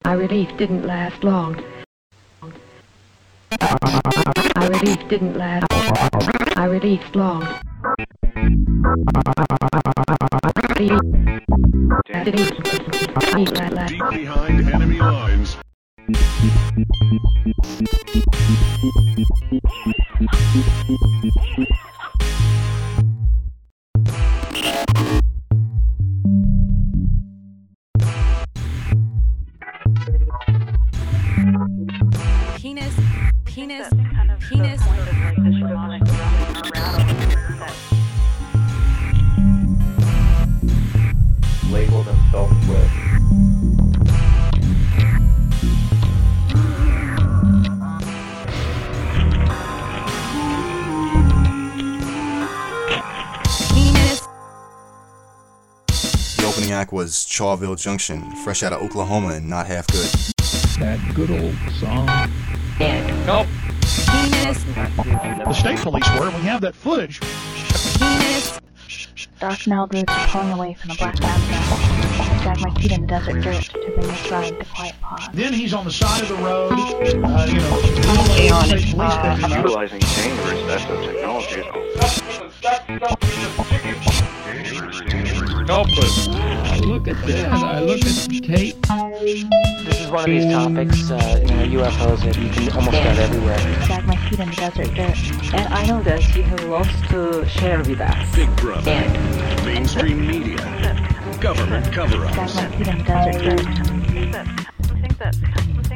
My relief didn't last long. My relief didn't last. My relief long. Deep behind enemy lines. Penis. Label themselves with. The opening act was Charville Junction, fresh out of Oklahoma and not half good. That good old song. Nope. Penis. The state police were. We have that footage. Penis. Dark Neld roots are pulling away from the Black Mountain. Drag my feet in the desert dirt to bring this ride to quiet pause. Then he's on the side of the road, Utilizing dangerous ESO technologies. I look at that. I look at tape. This is one of these topics, UFOs that you can almost get everywhere. Drag my feet in the desert dirt. And I know that you have lots to share with us. Big Brother. Mainstream media. Government Drag cover-ups. my feet in the desert dirt. We think that kind of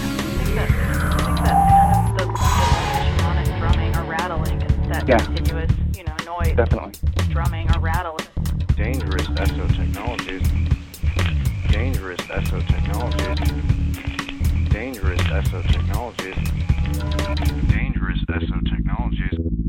the point of electronic drumming or rattling is that continuous, noise. Definitely. Drumming or rattling. Dangerous ESO technologies. Dangerous ESO technologies. Dangerous ESO technologies. Dangerous.